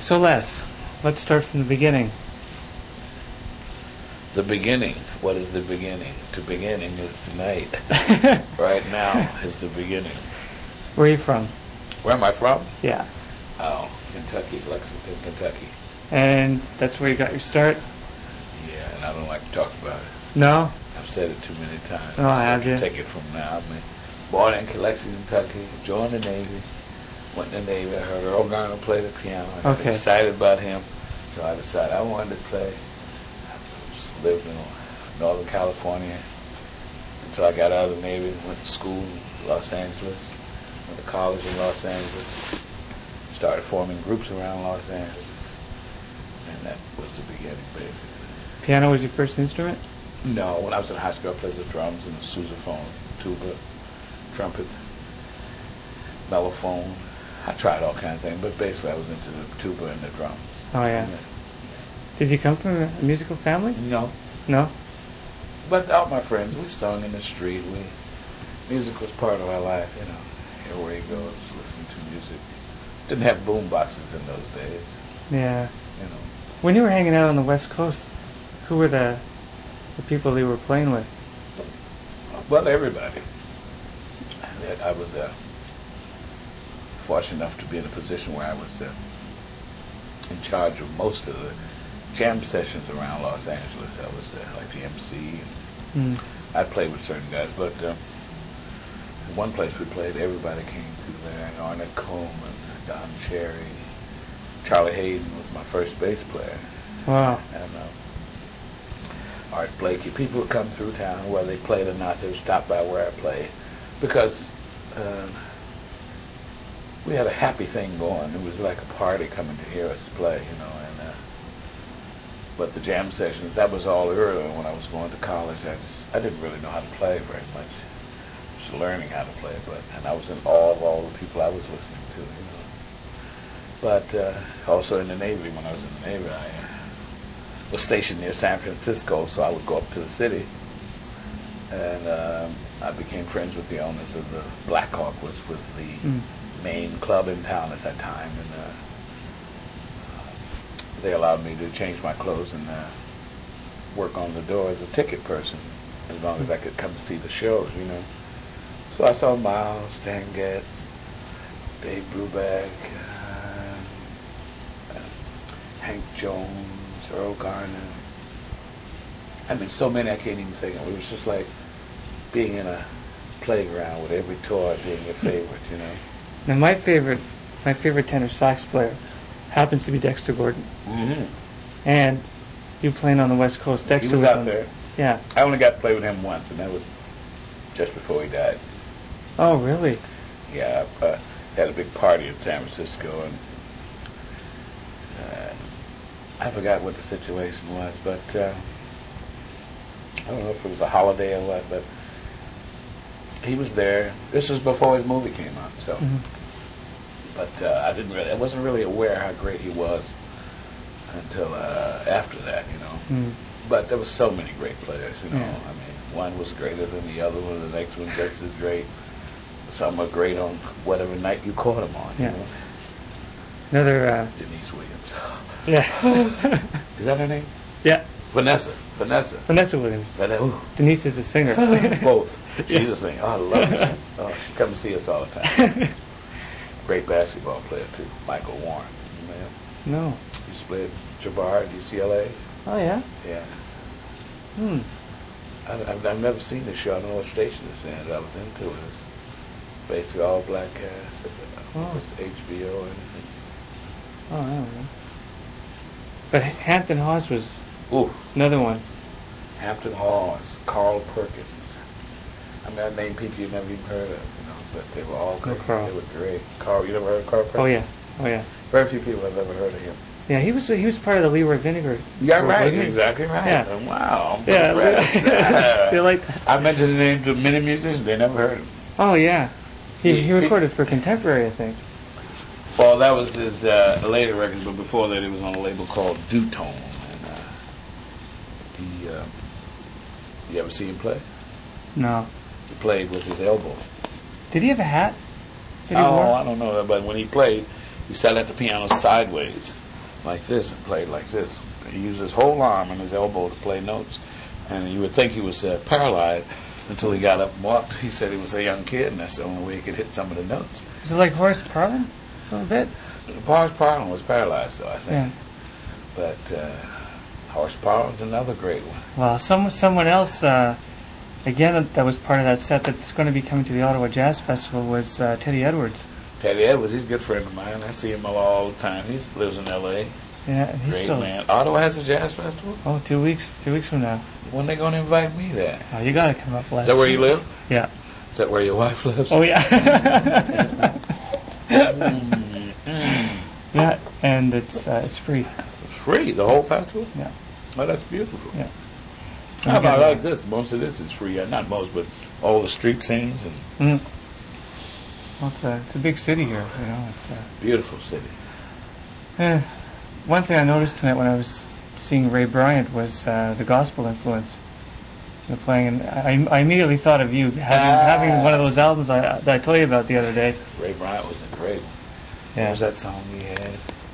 So Les, let's start from the beginning. The beginning. What is the beginning? The beginning is tonight. Right now is the beginning. Where are you from? Where am I from? Yeah. Oh, Kentucky, Lexington, Kentucky. And that's where you got your start? Yeah, and I don't like to talk about it. No? I've said it too many times. Oh, have you? Take it from now. I mean, born in Lexington, Kentucky, joined the Navy, went in the Navy. I heard Earl Garner play the piano. I got excited about him, so I decided I wanted to play. I lived in Northern California until I got out of the Navy, went to school in Los Angeles, went to college in Los Angeles, started forming groups around Los Angeles, and that was the beginning, basically. Piano was your first instrument? No, when I was in high school, I played the drums and the sousaphone, tuba, trumpet, mellophone. I tried all kinds of things, but basically I was into the tuba and the drums. Oh, yeah. Did you come from a musical family? No. No? But all my friends, we sung in the street. Music was part of our life, you know. Everywhere you go, just listening to music. Didn't have boom boxes in those days. Yeah. You know. When you were hanging out on the West Coast, who were the people you were playing with? Well, everybody. I was fortunate enough to be in a position where I was in charge of most of the jam sessions around Los Angeles. I was like the MC. I played with certain guys, but one place we played, everybody came through there. Arnett Coleman, Don Cherry, Charlie Hayden was my first bass player. Wow. And Art Blakey. People would come through town, whether they played or not. They would stop by where I played, because we had a happy thing going. It was like a party coming to hear us play, you know. And but the jam sessions, that was all early when I was going to college. I didn't really know how to play very much. Just learning how to play, and I was in awe of all the people I was listening to, you know. But also in the Navy, when I was in the Navy, I was stationed near San Francisco, so I would go up to the city, and I became friends with the owners of the Black Hawk, was the main club in town at that time, and they allowed me to change my clothes and work on the door as a ticket person, as long as I could come to see the shows, you know. So I saw Miles, Stan Getz, Dave Brubeck, Hank Jones, Earl Garner. I mean, so many I can't even think of. It was just like being in a playground with every toy being your favorite, you know. Now my favorite tenor sax player happens to be Dexter Gordon. Mm-hmm. And you playing on the West Coast. Dexter he was out there. Yeah. I only got to play with him once, and that was just before he died. Oh, really? Yeah, I had a big party in San Francisco, and I forgot what the situation was, but I don't know if it was a holiday or what, but he was there. This was before his movie came out, so. But I wasn't really aware how great he was until after that, you know. But there were so many great players, you know. Yeah. I mean, one was greater than the other one. The next one just as great. Some were great on whatever night you caught them on. Yeah. You know? Another. Denise Williams. Yeah. Is that her name? Yeah. Vanessa Williams. Denise is a singer. Both. She's a singer. Oh, I love her. Oh, she comes to see us all the time. Great basketball player too, Michael Warren. No. He used to play at Jabbar at UCLA. Oh yeah. Yeah. I've never seen the show. I don't know what station it's in. I was into it. It's basically all black cast. It was HBO or anything. Oh, I don't know. But Hampton Hawes was another one. Hampton Hawes, Carl Perkins. I mean, I named people you've never even heard of, you know, but they were all great. They were great. Carl, you never heard of Carl Perkins? Oh yeah. Very few people have ever heard of him. Yeah, he was part of the Leroy Vinegar. Yeah, right. Wasn't he? Exactly right. Yeah. Wow. Yeah. They like. I mentioned the names of many musicians. They never heard of him. Oh yeah. He recorded for Contemporary, I think. Well, that was his later record, but before that, it was on a label called Dutone. And you ever see him play? No. He played with his elbow. Did he have a hat? I don't know. But when he played, he sat at the piano sideways. like this and played like this. He used his whole arm and his elbow to play notes, and you would think he was paralyzed until he got up and walked. He said he was a young kid, and that's the only way he could hit some of the notes. Is it like Horace Parlan a little bit? Horace Parlan was paralyzed, though, I think. Yeah. But Horace Parlan's another great one. Well, someone else, again, that was part of that set that's going to be coming to the Ottawa Jazz Festival was Teddy Edwards. Teddy Edwards, he's a good friend of mine. I see him all the time. He lives in L.A. Yeah, and he's Great still... man. Ottawa has a jazz festival? Oh, 2 weeks. 2 weeks from now. When they going to invite me there? Oh, you got to come up, Les. Is that where you live? Yeah. Is that where your wife lives? Oh, yeah. Yeah, and it's free. It's free, the whole festival? Yeah. Oh, that's beautiful. Yeah. How about like this? Most of this is free. Not most, but all the street scenes and... Mm. Well, it's a big city here, you know. It's a beautiful city. One thing I noticed tonight when I was seeing Ray Bryant was the gospel influence. Playing, and I immediately thought of you having one of those albums that I told you about the other day. Ray Bryant was a great one. Yeah. What was that song he had?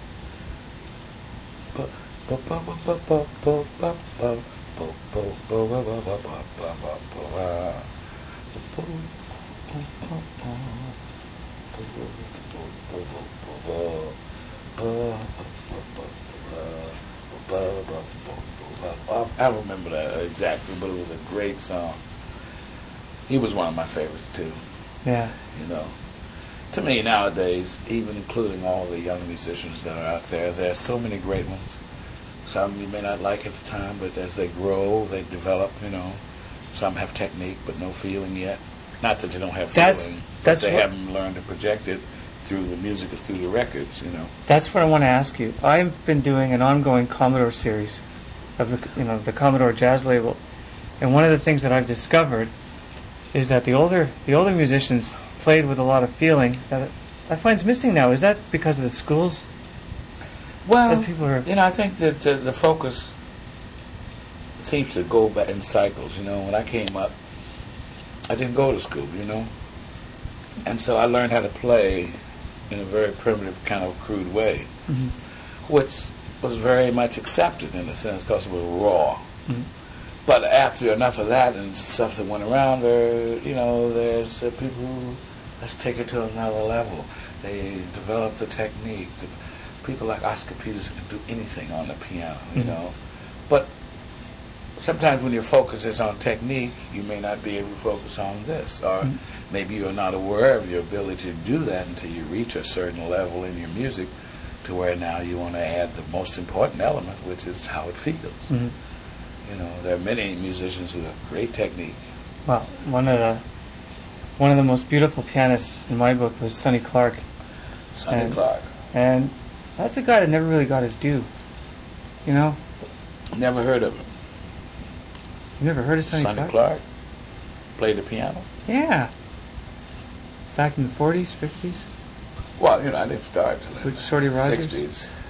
I don't remember that exactly, but it was a great song. He was one of my favorites too. Yeah. You know, to me nowadays, even including all the young musicians that are out there, there are so many great ones. Some you may not like at the time, but as they grow, they develop. You know, some have technique but no feeling yet. Not that they don't have feeling, but they haven't learned to project it through the music or through the records. You know. That's what I want to ask you. I've been doing an ongoing Commodore series of the Commodore Jazz label, and one of the things that I've discovered is that the older musicians played with a lot of feeling that I find is missing now. Is that because of the schools? Well, that people are, I think that the focus seems to go back in cycles. You know, when I came up, I didn't go to school. You know, and so I learned how to play in a very primitive, kind of crude way, mm-hmm. which was very much accepted in a sense because it was raw. Mm-hmm. But after enough of that and stuff that went around there, there's people who, let's take it to another level. They develop the technique. People like Oscar Peterson can do anything on the piano, you mm-hmm. know. But sometimes when your focus is on technique, you may not be able to focus on this. Or mm-hmm. maybe you're not aware of your ability to do that until you reach a certain level in your music to where now you want to add the most important element, which is how it feels. Mm-hmm. You know, there are many musicians who have great technique. Well, one of the most beautiful pianists in my book was Sonny Clark. Sonny Clark. And that's a guy that never really got his due. You know? Never heard of him. You never heard of Sonny Clark? Sonny Clark? Played the piano? Yeah. Back in the 40s, 50s? Well, I didn't start till with Shorty Rogers? 60s.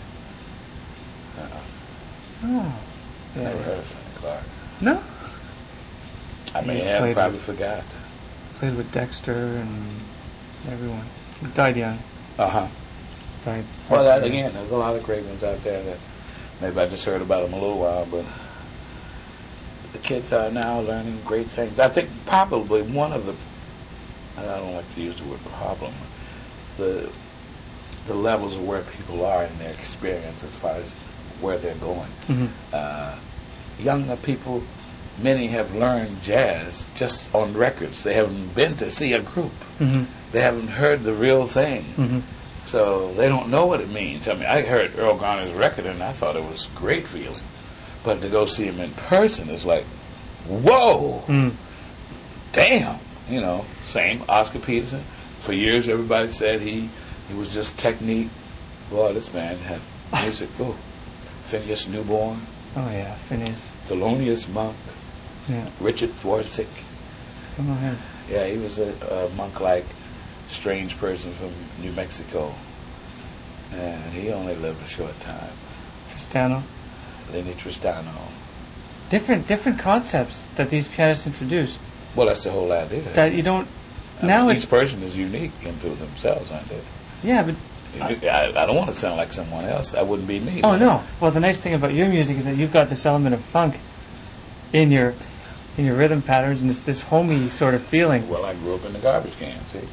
Oh. I never heard of Sonny Clark. No? I may have, probably forgot. Played with Dexter and everyone. He died young. Uh-huh. Died. Well, that, again, there's a lot of great ones out there that maybe I just heard about them a little while, but the kids are now learning great things. I think probably one of the, I don't like to use the word problem, the levels of where people are in their experience as far as where they're going. Mm-hmm. Younger people, many have learned jazz just on records. They haven't been to see a group. Mm-hmm. They haven't heard the real thing. Mm-hmm. So they don't know what it means. I mean, I heard Earl Garner's record and I thought it was great feeling. But to go see him in person is like, whoa, damn. Same Oscar Peterson. For years everybody said he was just technique. Boy, this man had music. Oh, Phineas Newborn. Oh yeah, Phineas. Thelonious Monk. Yeah. Richard Dvorak. Go ahead. Yeah, he was a monk-like, strange person from New Mexico. And he only lived a short time. Tristano. Lenny Tristano. Different concepts that these pianists introduced. Well, that's the whole idea. That you don't... Each person is unique into themselves, aren't they? Yeah, but I don't want to sound like someone else. That wouldn't be me. Oh no. Well, the nice thing about your music is that you've got this element of funk in your rhythm patterns, and it's this homey sort of feeling. Well, I grew up in the garbage can, see.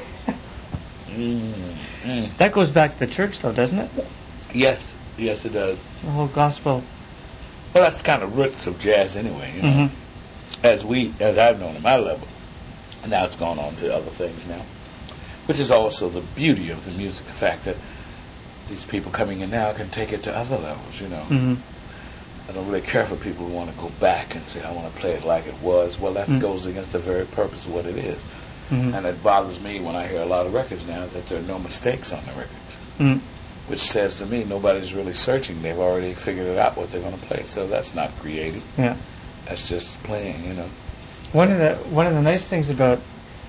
That goes back to the church, though, doesn't it? Yes, it does. The whole gospel. Well, that's the kind of roots of jazz, anyway. You know, as I've known at my level, and now it's gone on to other things now, which is also the beauty of the music, the fact that these people coming in now can take it to other levels. You know, I don't really care for people who want to go back and say I want to play it like it was. Well, that goes against the very purpose of what it is. And it bothers me when I hear a lot of records now that there are no mistakes on the records, which says to me nobody's really searching. They've already figured it out what they're going to play. So that's not creative. Yeah, that's just playing. You know. One of the nice things about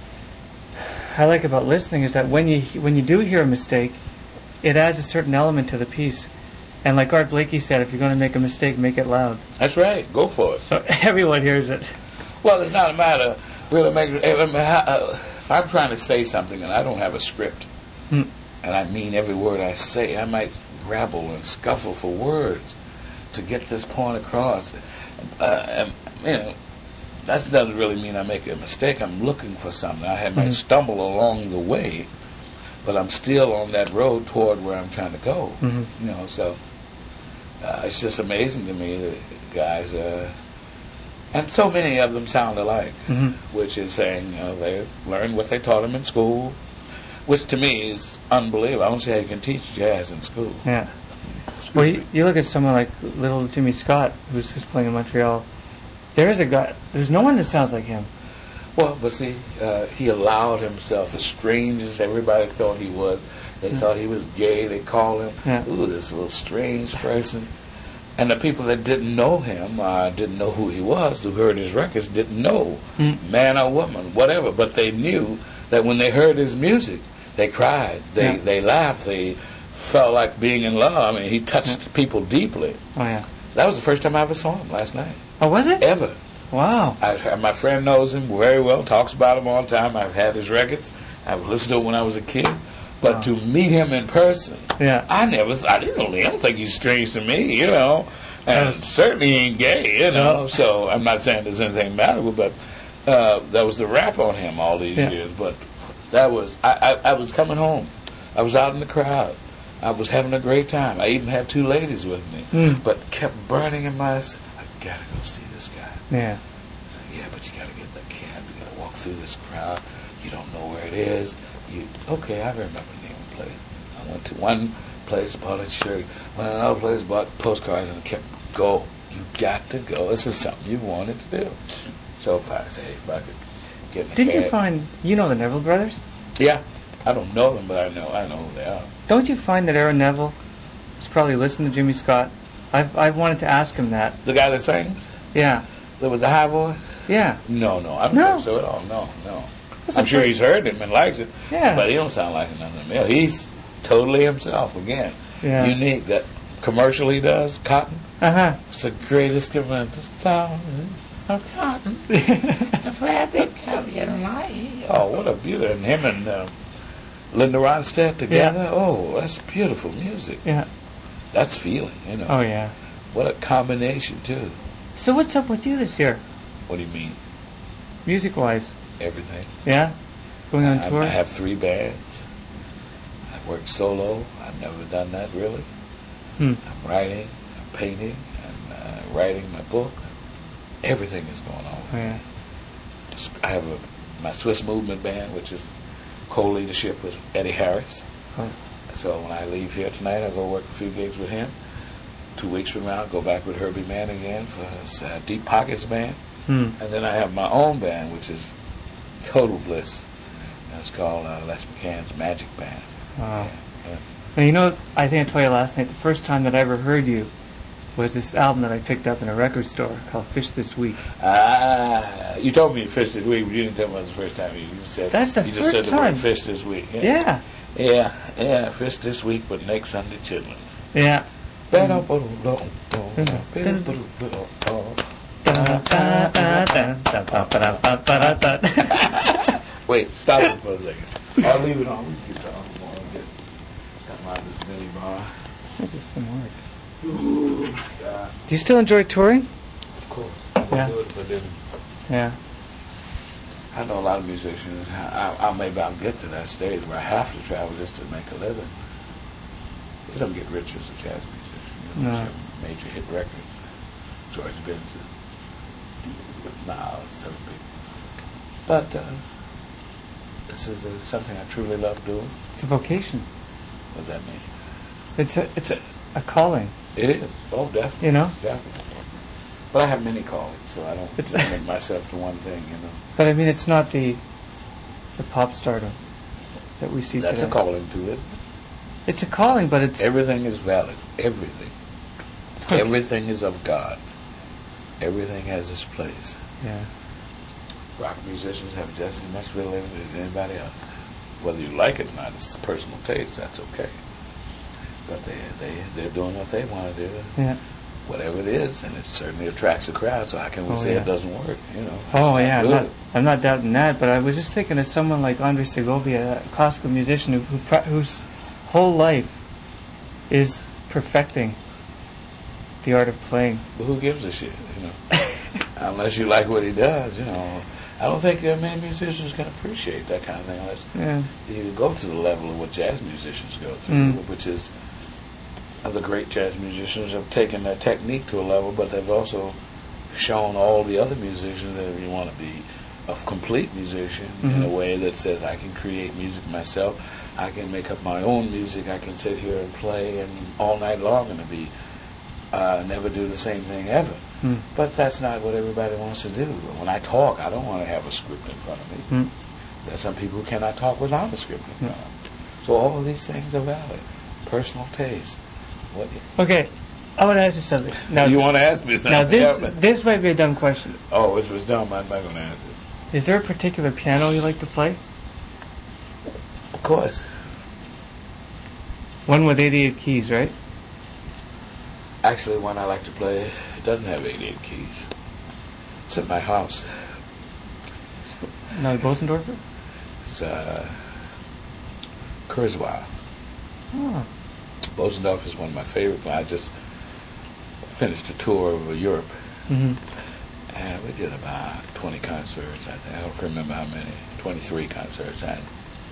I like about listening is that when you do hear a mistake, it adds a certain element to the piece. And like Art Blakey said, if you're going to make a mistake, make it loud. That's right. Go for it. So everyone hears it. Well, it's not a matter really make. If I'm trying to say something and I don't have a script, and I mean every word I say, I might grapple and scuffle for words to get this point across. And, you know, that doesn't really mean I make a mistake. I'm looking for something. I might stumble along the way, but I'm still on that road toward where I'm trying to go. You know, so it's just amazing to me that guys, and so many of them sound alike, which is saying they learned what they taught them in school, which to me is unbelievable. I don't see how you can teach jazz in school. Yeah. Well, you look at someone like little Jimmy Scott, who's playing in Montreal. There's no one that sounds like him. Well, but see, he allowed himself, as strange as everybody thought he was. They thought he was gay. They called him, ooh, this little strange person. And the people that didn't know him, didn't know who he was, who heard his records, didn't know, man or woman, whatever. But they knew that when they heard his music, they cried, they laughed, they felt like being in love. I mean, he touched people deeply. Oh, yeah. That was the first time I ever saw him last night. Oh, was it? Ever. Wow. My friend knows him very well, talks about him all the time. I've had his records. I've listened to him when I was a kid. But to meet him in person, I didn't know him. I don't think he's strange to me, you know. And certainly he ain't gay, you know. So I'm not saying there's anything magical, but that was the rap on him all these years. But that was, I was coming home. I was out in the crowd. I was having a great time. I even had two ladies with me. But kept burning in my, I gotta go see this guy. Yeah. Yeah, but you gotta get in the cab. You gotta walk through this crowd. You don't know where it is. Okay, I remember the name of the place. I went to one place, bought a shirt. Went to another place, bought postcards, and kept go. You got to go. This is something you wanted to do. So if I say, if I could get in the Didn't cab. you find, you know the Neville brothers? Yeah. I don't know them, but I know who they are. Don't you find that Aaron Neville is probably listening to Jimmy Scott? I've wanted to ask him that. The guy that sings? Yeah. With the high voice? Yeah. No, I don't think so at all. No. I'm sure he's heard him and likes it. Yeah. But he don't sound like nothing else. He's totally himself again. Yeah. Unique. That commercial he does, Cotton. It's the greatest commercial. Cotton. Oh, what a beauty. And him and Linda Ronstadt together. Yeah. Oh, that's beautiful music. Yeah. That's feeling, you know. Oh, yeah. What a combination, too. So what's up with you this year? What do you mean? Music-wise? Everything. Yeah? Going on tour? I have 3 bands. I work solo. I've never done that, really. I'm writing, I'm painting, I'm writing my book. Everything is going on. Oh, yeah. I have my Swiss Movement Band, which is co-leadership with Eddie Harris. Oh. So when I leave here tonight, I'll go work a few gigs with him. 2 weeks from now, I'll go back with Herbie Mann again for his Deep Pockets Band. And then I have my own band, which is total bliss. And it's called Les McCann's Magic Band. Wow. Yeah. Now, you know, I think I told you last night, the first time that I ever heard you was this album that I picked up in a record store called Fish This Week. You told me Fish This Week, but you didn't tell me it was the first time. You said That's the you first just said the time. word Fish This Week. Yeah. Yeah, Fish This Week with Nick Sunday Chitlins. Yeah. Wait, stop it for a second. I'll leave it on. We can keep talking more. about this mini bar. This doesn't work. Ooh, Do you still enjoy touring? of course. Yeah. Do it if I didn't. Yeah. I know a lot of musicians. Maybe I'll get to that stage where I have to travel just to make a living. You don't get rich as a jazz musician. You don't have major hit records. George Benson, Miles, other people. But this is something I truly love doing. It's a vocation. What does that mean? It's a calling. It is. Oh, definitely. You know? Definitely. But I have many callings, so I don't limit myself to one thing, you know. But I mean, it's not the pop stardom that we see That's today. a calling to it. It's a calling, but it's... Everything is valid. Everything. Everything is of God. Everything has its place. Yeah. Rock musicians have just as much validity as anybody else. Whether you like it or not, it's personal taste. That's okay. But they're doing what they want to do. Yeah. Whatever it is, and it certainly attracts a crowd. So how can we say it doesn't work? You know. Oh yeah, I'm not doubting that. But I was just thinking of someone like Andre Segovia, a classical musician whose whole life is perfecting the art of playing. But who gives a shit? You know. Unless you like what he does, you know. I don't think many musicians can appreciate that kind of thing unless you go to the level of what jazz musicians go through, which is the great jazz musicians have taken their technique to a level, but they've also shown all the other musicians that if you want to be a complete musician in a way that says I can create music myself, I can make up my own music, I can sit here and play and all night long and be never do the same thing ever. But that's not what everybody wants to do. When I talk, I don't want to have a script in front of me. There's some people who cannot talk without a script in front of them. So all of these things are valid. Personal taste. Okay, I want to ask you something. Now, you want to ask me something? Now, this might be a dumb question. Oh, if it's dumb, I'm not going to answer it. Is there a particular piano you like to play? Of course. One with 88 keys, right? Actually, one I like to play, it doesn't have 88 keys. It's at my house. No, Bosendorfer? It's Kurzweil. Oh. Bosendorf is one of my favorite. I just finished a tour of Europe. And we did about 20 concerts, I think. I don't remember how many. 23 concerts. And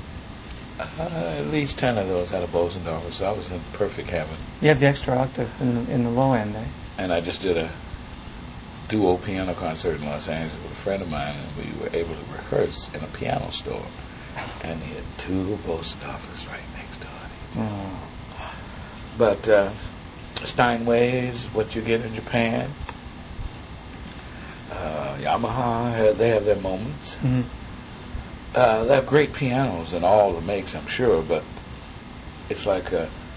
at least 10 of those had a Bosendorfer, so I was in perfect heaven. You have the extra octave in the low end, eh? And I just did a duo piano concert in Los Angeles with a friend of mine, and we were able to rehearse in a piano store. And he had two Bosendorfers right next to it. Oh. But Steinway is what you get in Japan. Yamaha, they have their moments. They have great pianos in all the makes, I'm sure, but it's like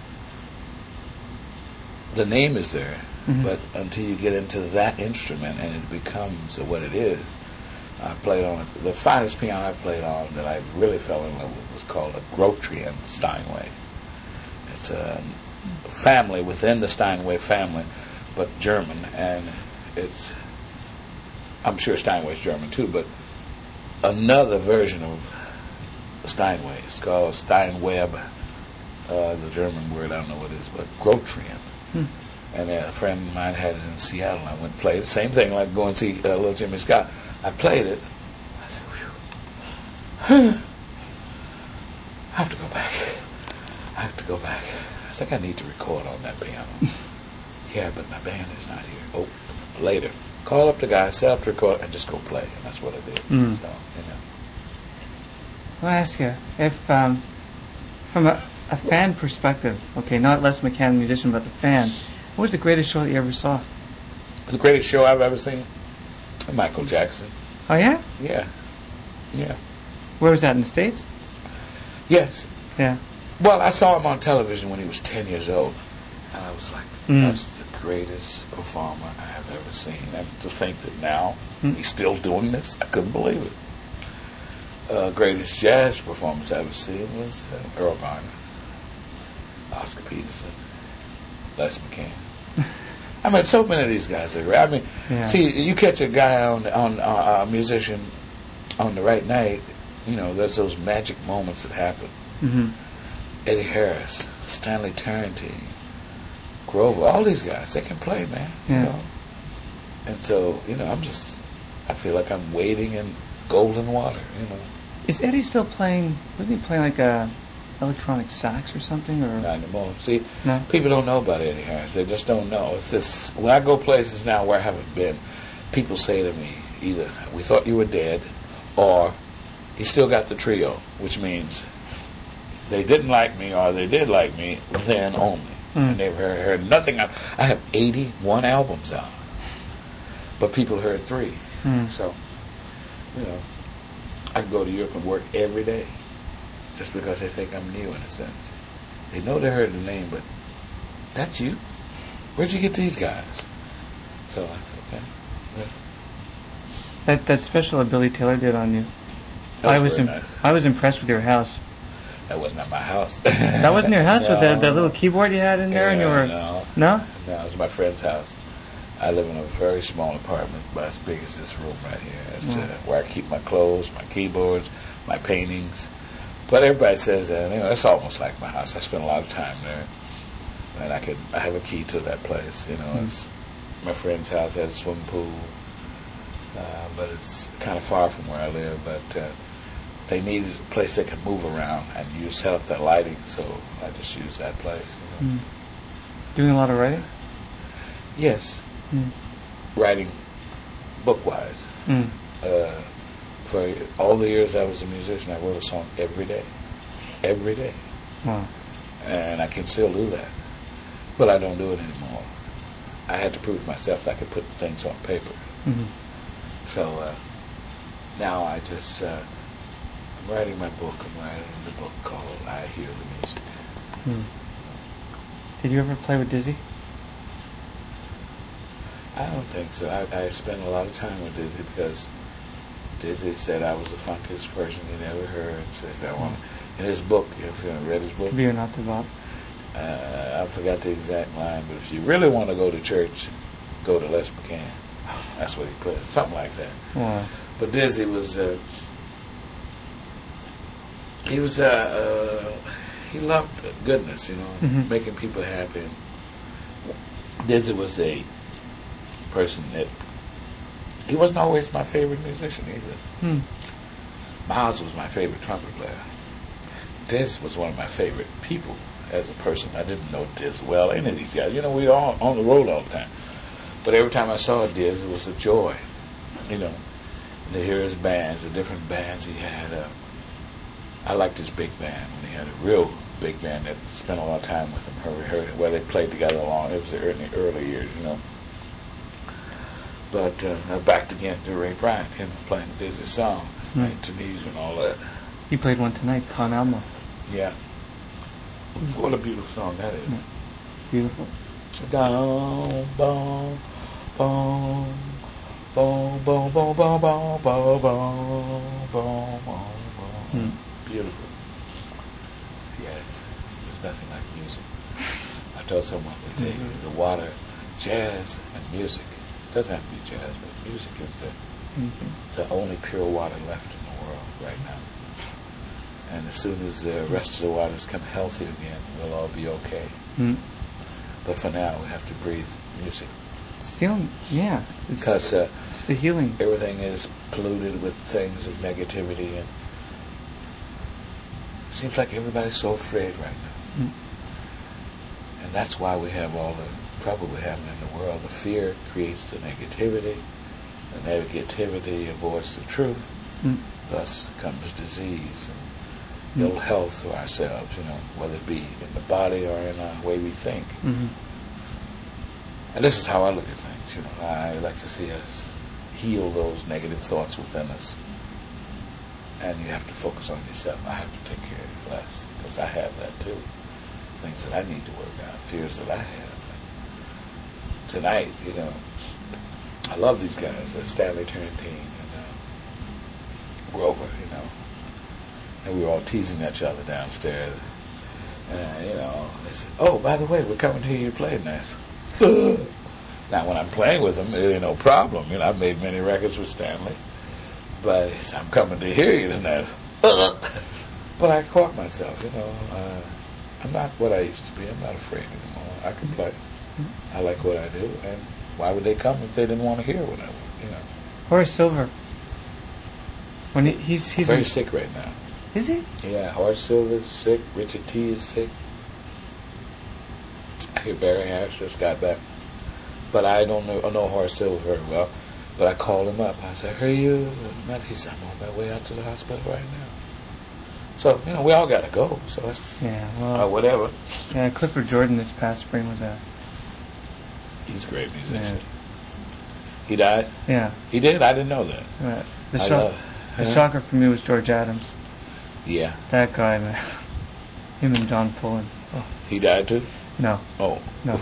the name is there, but until you get into that instrument and it becomes what it is. I played on it. The finest piano I played on that I really fell in love with was called a Grotrian Steinway. It's a family within the Steinway family, but German, and it's, I'm sure Steinway's German too, but another version of Steinway. It's called Steinweb, the German word, I don't know what it is, but Grotrian. And a friend of mine had it in Seattle, and I went and played it. Same thing like going to see Little Jimmy Scott. I played it. I said, whew. I have to go back. I think I need to record on that piano. Yeah, but my band is not here. Oh, later. Call up the guy, set up to record, and just go play. And that's what I did. So, you know. I'll ask you, if from a fan perspective, okay, not Les McCann, musician, but the fan, what was the greatest show that you ever saw? The greatest show I've ever seen? Michael Jackson. Oh, yeah? Yeah. Where was that, in the States? Yes. Yeah. Well, I saw him on television when he was 10 years old. And I was like, that's the greatest performer I have ever seen. And to think that now he's still doing this, I couldn't believe it. Greatest jazz performance I ever seen was Earl Garner, Oscar Peterson, Les McCann. I mean, so many of these guys are great. I mean, see, you catch a guy on a musician on the right night, you know, there's those magic moments that happen. Eddie Harris, Stanley Turrentine, Grover, all these guys, they can play, man. Yeah. You know? And so, you know, I feel like I'm wading in golden water, you know. Is Eddie still playing? Wasn't he playing like a electronic sax or something? Or Not anymore. See, no? people don't know about Eddie Harris. They just don't know. It's this. When I go places now where I haven't been, people say to me either, "We thought you were dead," or "He still got the trio," which means they didn't like me or they did like me then only. And they've heard nothing. I have 81 albums out, but people heard 3. So, you know, I can go to Europe and work every day just because they think I'm new in a sense. They know they heard the name, but that's you? Where'd you get these guys? So I said, okay. Yeah. That special that Billy Taylor did on you. That was very nice. I was impressed with your house. That was not my house. That wasn't your house? No. With that little keyboard you had in there? Yeah, and you were no. No? No, it was my friend's house. I live in a very small apartment, about as big as this room right here. It's where I keep my clothes, my keyboards, my paintings. But everybody says that, you know, it's almost like my house. I spend a lot of time there. And I have a key to that place, you know. It's my friend's house has a swimming pool. But it's kind of far from where I live. But they needed a place they could move around, and you set up that lighting, so I just use that place. You know. Doing a lot of writing? Yes. Writing book-wise. For all the years I was a musician, I wrote a song every day. Every day. Wow. And I can still do that. But I don't do it anymore. I had to prove to myself that I could put things on paper. So now I just, I'm writing my book. I'm writing the book called I Hear the Music. Did you ever play with Dizzy? I don't think so. I spent a lot of time with Dizzy because Dizzy said I was the funkiest person he'd ever heard. Said in his book, if you read his book, Be or Not to Bob. I forgot the exact line, but if you really want to go to church, go to Les McCann. That's what he put. Something like that. Wow. But Dizzy was he loved goodness, you know, making people happy. Dizzy was a person that he wasn't always my favorite musician either. Miles was my favorite trumpet player. Diz was one of my favorite people as a person. I didn't know Diz well, any of these guys. You know, we were all on the road all the time. But every time I saw Diz, it was a joy, you know, to hear his bands, the different bands he had. I liked his big band when he had a real big band that spent a lot of time with him. Where they played together along. It was the early years, you know. But back again to Ray Bryant, him playing Dizzy's songs, like Tunisia and all that. He played one tonight, Con Alma. Yeah. What a beautiful song that is. Beautiful. Down, boom, boom, boom, boom, boom, boom, boom, boom, boom, boom. Beautiful. Yes. There's nothing like music. I told someone today, the water, jazz and music. It doesn't have to be jazz, but music is the only pure water left in the world right now. And as soon as the rest of the waters come healthy again, we'll all be okay. But for now, we have to breathe music. Still, yeah. Because it's the healing. Everything is polluted with things of negativity, and it seems like everybody's so afraid right now. And that's why we have all the trouble we're having in the world. The fear creates the negativity. The negativity avoids the truth. Thus comes disease and ill health to ourselves, you know, whether it be in the body or in the way we think. And this is how I look at things, you know. I like to see us heal those negative thoughts within us. And you have to focus on yourself. I have to take care of you less, because I have that too. Things that I need to work out, fears that I have. Tonight, you know, I love these guys, Stanley Turrentine and Grover, you know. And we were all teasing each other downstairs. And, you know, they said, oh, by the way, we're coming to hear you play tonight. Now, when I'm playing with them, it ain't no problem. You know, I've made many records with Stanley. But I'm coming to hear you tonight. But I caught myself, you know. I'm not what I used to be. I'm not afraid anymore. I can play. I like what I do, and why would they come if they didn't want to hear what I want? You know. Horace Silver. When he's very sick right now. Is he? Yeah, Horace Silver's sick. Richard T is sick. I hear Barry Harris just got back, but I don't know Horace Silver very well. But I called him up. I said, "Hey, you?" He said, "I'm on my way out to the hospital right now." So we all got to go. So it's whatever. Yeah, Clifford Jordan this past spring was He's a great musician. Yeah. He died? Yeah. He did? I didn't know that. The shocker for me was George Adams. Yeah. That guy, man. Him and Don Pullen. Oh. He died too? No. Oh. No.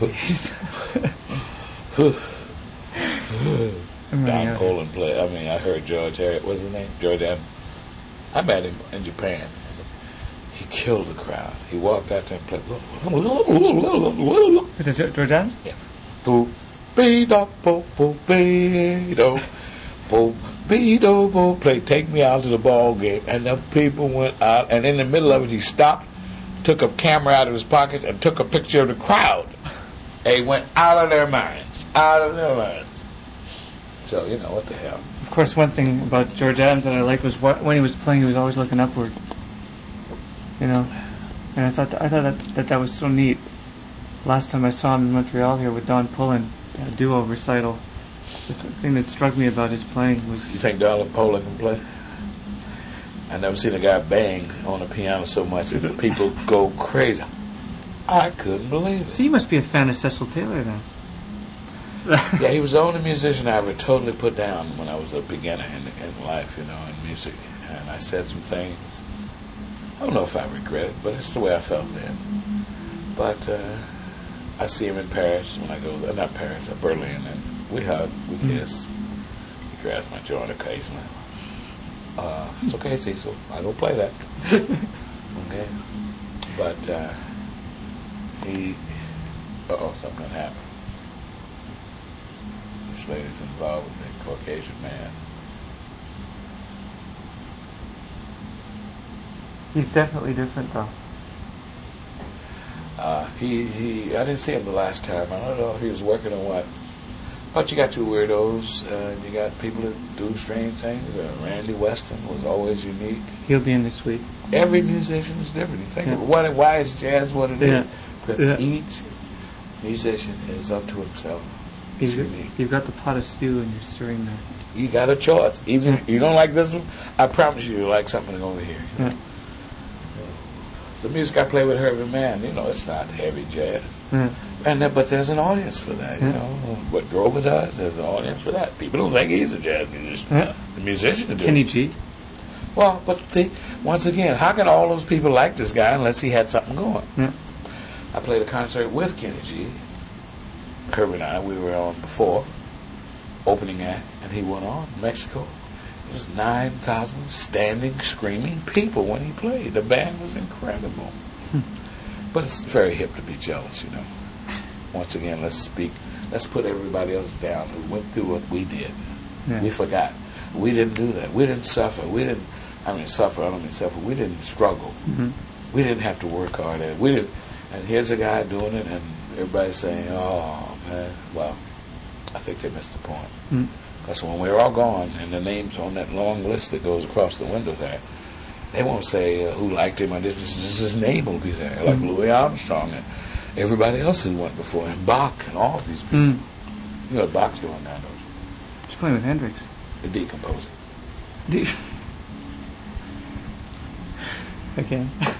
Don Pullen played. I heard George Harris. What's his name? George Adams. I met him in Japan. He killed the crowd. He walked out there and played. Is it George Adams? Yeah. Play Take Me Out to the Ball Game, and the people went out, and in the middle of it he stopped, took a camera out of his pocket and took a picture of the crowd. They went out of their minds. So what the hell. Of course, one thing about George Adams that I liked was when he was playing, he was always looking upward. And I thought that was so neat. Last time I saw him in Montreal here with Don Pullen, a duo recital. The thing that struck me about his playing was... You think Don Pullen can play? I never seen a guy bang on the piano so much that people go crazy. I couldn't believe it. So you must be a fan of Cecil Taylor then. Yeah, he was the only musician I ever totally put down when I was a beginner in life, in music. And I said some things. I don't know if I regret it, but it's the way I felt then. But I see him in Paris when I go there. Not Paris, Berlin, and we hug, we kiss. He grabs my joint occasionally. It's okay, Cecil. I don't play that. Okay? But something happened. This lady's involved with a Caucasian man. He's definitely different, though. I didn't see him the last time. I don't know if he was working on what. But you got two weirdos. You got people that do strange things. Randy Weston was always unique. He'll be in this week. Every musician is different. You think why is jazz what it is? Because each musician is up to himself. It's unique. You've got the pot of stew and you're stirring there. You got a choice. Even if you don't like this one, I promise you'll like something over here. The music I play with Herbie Mann, it's not heavy jazz. But there's an audience for that, What Grover does, there's an audience for that. People don't think he's a jazz musician. The musician do. Kenny G. Well, but see, once again, how can all those people like this guy unless he had something going? I played a concert with Kenny G. Herbie and I, we were on before, opening act, and he went on, Mexico. It was 9,000 standing, screaming people when he played. The band was incredible. But it's very hip to be jealous, Once again, let's put everybody else down who went through what we did. We forgot. We didn't do that. We didn't suffer. We didn't suffer. We didn't struggle. We didn't have to work hard at it. We didn't. And here's a guy doing it, and everybody's saying, "Oh, man." Well, I think they missed the point. Because when we're all gone, and the names on that long list that goes across the window there, they won't say who liked him, or his name will be there, like Louis Armstrong and everybody else who went before him, Bach and all of these people. You know what Bach's doing now, don't you? He's playing with Hendrix. The decomposing. Again.